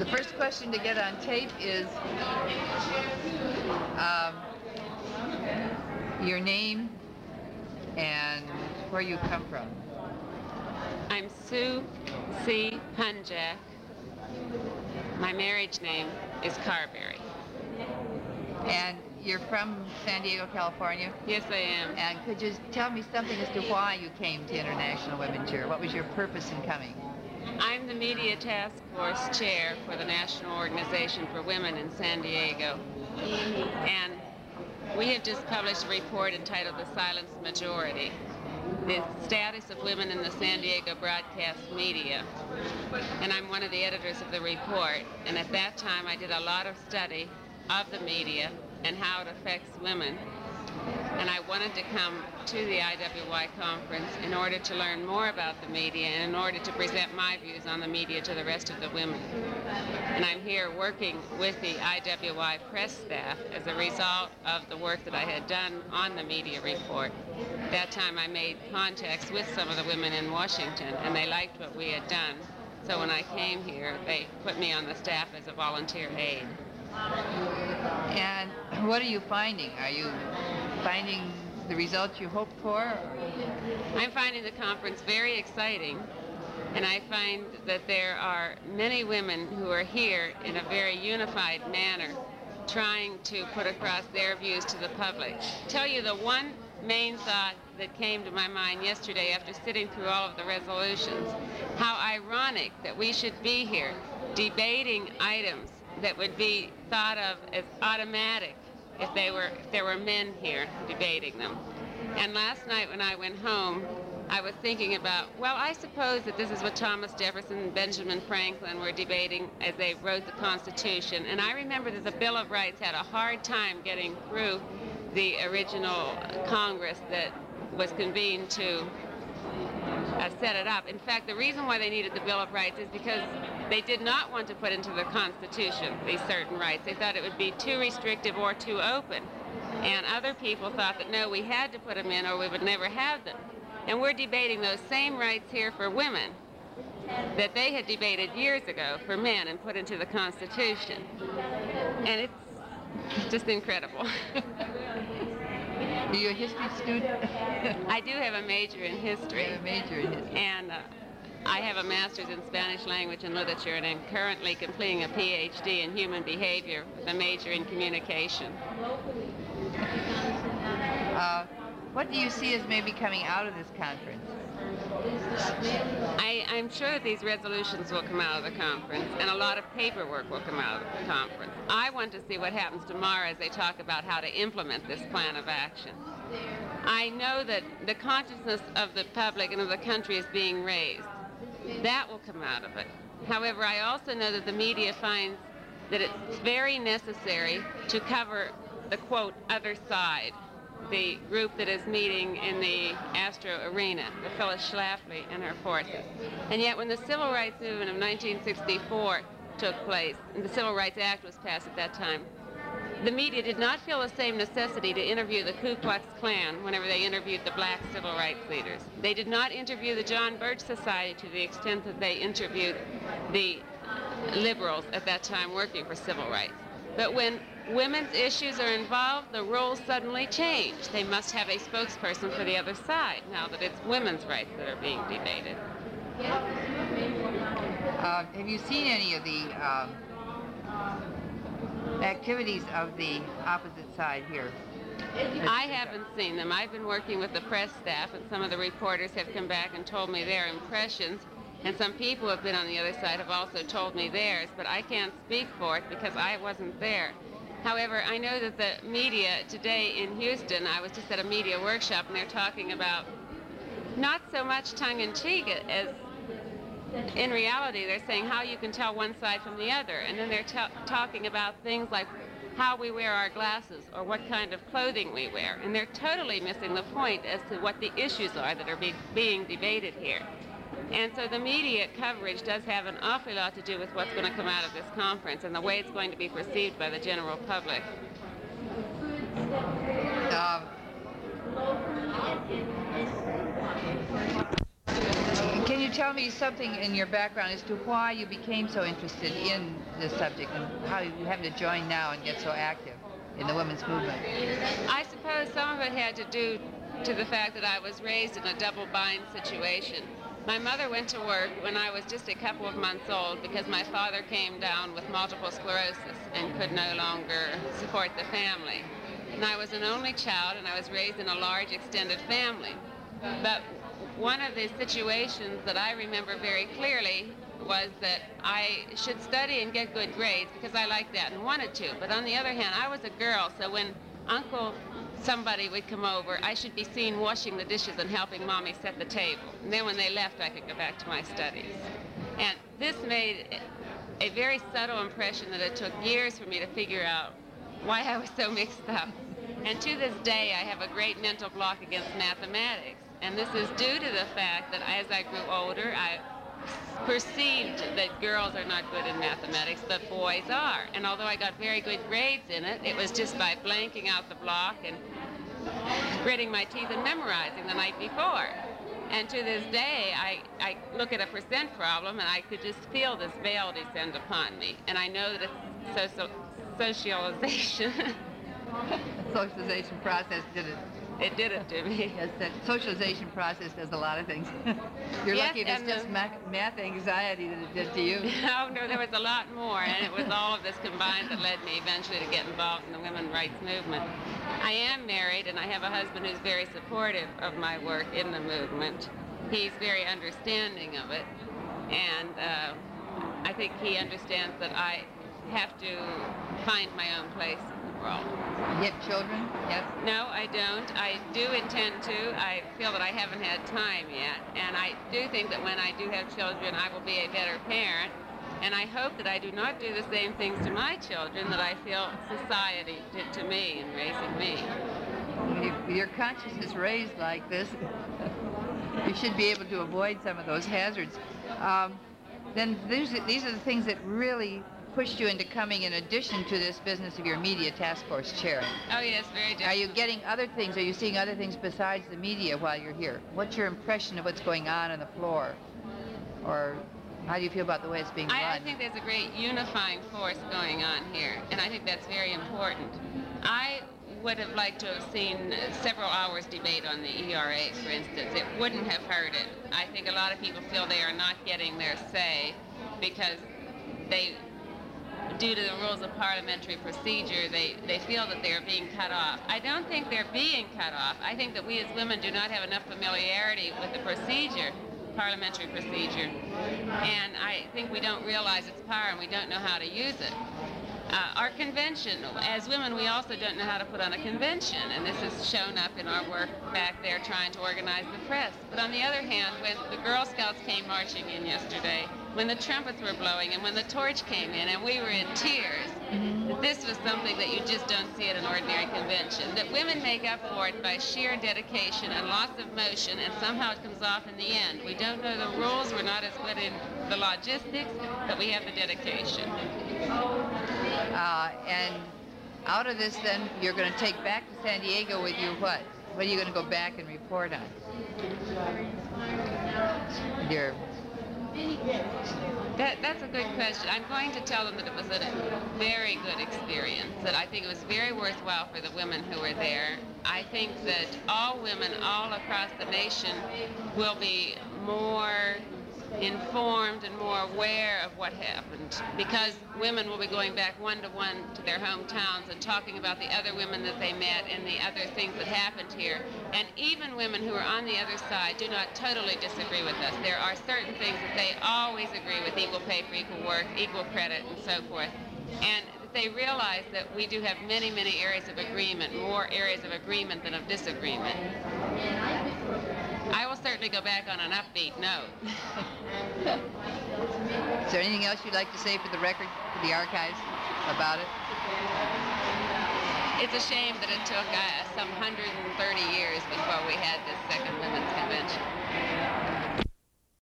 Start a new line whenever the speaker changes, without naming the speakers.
The first question to get on tape is um, your name and where you come from.
I'm Sue C. Punjack. My marriage name is Carberry.
And you're from San Diego, California?
Yes, I am.
And could you tell me something as to why you came to International Women's Year? What was your purpose in coming?
I'm the Media Task Force Chair for the National Organization for Women in San Diego. And we have just published a report entitled The Silenced Majority, the status of women in the San Diego broadcast media. And I'm one of the editors of the report. And at that time, I did a lot of study of the media and how it affects women. And I wanted to come to the IWY conference in order to learn more about the media and in order to present my views on the media to the rest of the women. And I'm here working with the IWY press staff as a result of the work that I had done on the media report. At that time I made contacts with some of the women in Washington and they liked what we had done. So when I came here, they put me on the staff as a volunteer aide.
And what are you finding? Are you finding the results you hoped for?
I'm finding the conference very exciting, and I find that there are many women who are here in a very unified manner trying to put across their views to the public. Tell you the one main thought that came to my mind yesterday after sitting through all of the resolutions, how ironic that we should be here debating items that would be thought of as automatic if there were men here debating them. And last night when I went home, I was thinking about, well, I suppose that this is what Thomas Jefferson and Benjamin Franklin were debating as they wrote the Constitution. And I remember that the Bill of Rights had a hard time getting through the original Congress that was convened to set it up. In fact, the reason why they needed the Bill of Rights is because they did not want to put into the Constitution these certain rights. They thought it would be too restrictive or too open. And other people thought that, no, we had to put them in or we would never have them. And we're debating those same rights here for women that they had debated years ago for men and put into the Constitution. And it's just incredible.
Are you a history student?
I do have a major in history.
You have a major in history.
And I have a master's in Spanish language and literature, and I'm currently completing a PhD in human behavior with a major in communication.
What do you see as maybe coming out of this conference?
I'm sure that these resolutions will come out of the conference, and a lot of paperwork will come out of the conference. I want to see what happens tomorrow as they talk about how to implement this plan of action. I know that the consciousness of the public and of the country is being raised. That will come out of it. However, I also know that the media finds that it's very necessary to cover the, quote, other side, the group that is meeting in the Astro Arena, the Phyllis Schlafly and her forces. And yet when the Civil Rights Movement of 1964 took place, and the Civil Rights Act was passed at that time, the media did not feel the same necessity to interview the Ku Klux Klan whenever they interviewed the black civil rights leaders. They did not interview the John Birch Society to the extent that they interviewed the liberals at that time working for civil rights. But when women's issues are involved, the rules suddenly change. They must have a spokesperson for the other side now that it's women's rights that are being debated.
Have you seen any of the activities of the opposite side here?
I haven't seen them. I've been working with the press staff, and some of the reporters have come back and told me their impressions, and some people who have been on the other side have also told me theirs, but I can't speak for it because I wasn't there. However, I know that the media today in Houston, I was just at a media workshop, and they're talking about not so much tongue-in-cheek as in reality, they're saying how you can tell one side from the other. And then they're talking about things like how we wear our glasses or what kind of clothing we wear. And they're totally missing the point as to what the issues are that are being debated here. And so the media coverage does have an awful lot to do with what's going to come out of this conference and the way it's going to be perceived by the general public.
Can you tell me something in your background as to why you became so interested in this subject and how you happen to join now and get so active in the women's movement?
I suppose some of it had to do to the fact that I was raised in a double bind situation. My mother went to work when I was just a couple of months old because my father came down with multiple sclerosis and could no longer support the family. And I was an only child, and I was raised in a large extended family. But one of the situations that I remember very clearly was that I should study and get good grades because I liked that and wanted to. But on the other hand, I was a girl, so when Uncle somebody would come over, I should be seen washing the dishes and helping Mommy set the table. And then when they left, I could go back to my studies. And this made a very subtle impression that it took years for me to figure out why I was so mixed up. And to this day, I have a great mental block against mathematics. And this is due to the fact that as I grew older, I perceived that girls are not good in mathematics, but boys are. And although I got very good grades in it, it was just by blanking out the block and gritting my teeth and memorizing the night before. And to this day, I look at a percent problem and I could just feel this veil descend upon me. And I know that it's socialization.
Socialization process did it.
It did it to me.
Yes, that socialization process does a lot of things. You're
yes,
lucky it's just math anxiety that it did to you.
No, there was a lot more, and it was all of this combined that led me eventually to get involved in the women's rights movement. I am married, and I have a husband who's very supportive of my work in the movement. He's very understanding of it, and I think he understands that I have to find my own place in the world.
You have children? Yes?
No, I don't. I do intend to. I feel that I haven't had time yet. And I do think that when I do have children, I will be a better parent. And I hope that I do not do the same things to my children that I feel society did to me in raising me.
If your conscience is raised like this, you should be able to avoid some of those hazards. Then these are the things that really pushed you into coming in addition to this business of your media task force chair.
Oh yes, very different.
Are you getting other things? Are you seeing other things besides the media while you're here? What's your impression of what's going on the floor? Or how do you feel about the way it's being run?
I think there's a great unifying force going on here, and I think that's very important. I would have liked to have seen several hours debate on the ERA, for instance. It wouldn't have hurt it. I think a lot of people feel they are not getting their say because they, due to the rules of parliamentary procedure, they feel that they are being cut off. I don't think they're being cut off. I think that we as women do not have enough familiarity with the procedure, parliamentary procedure, and I think we don't realize its power and we don't know how to use it. Our convention, as women, we also don't know how to put on a convention, and this has shown up in our work back there trying to organize the press. But on the other hand, when the Girl Scouts came marching in yesterday, when the trumpets were blowing and when the torch came in and we were in tears, this was something that you just don't see at an ordinary convention. That women make up for it by sheer dedication and lots of motion, and somehow it comes off in the end. We don't know the rules, we're not as good in the logistics, but we have the dedication.
And out of this, then, you're going to take back to San Diego with you what? What are you going to go back and report on? Your...
That's a good question. I'm going to tell them that it was a very good experience, that I think it was very worthwhile for the women who were there. I think that all women all across the nation will be more informed and more aware of what happened, because women will be going back one-to-one to their hometowns and talking about the other women that they met and the other things that happened here. And even women who are on the other side do not totally disagree with us. There are certain things that they always agree with: equal pay for equal work, equal credit, and so forth. And they realize that we do have many, many areas of agreement, more areas of agreement than of disagreement. I will certainly go back on an upbeat note.
Is there anything else you'd like to say for the record, for the archives, about it?
It's a shame that it took some 130 years before we had this second women's convention.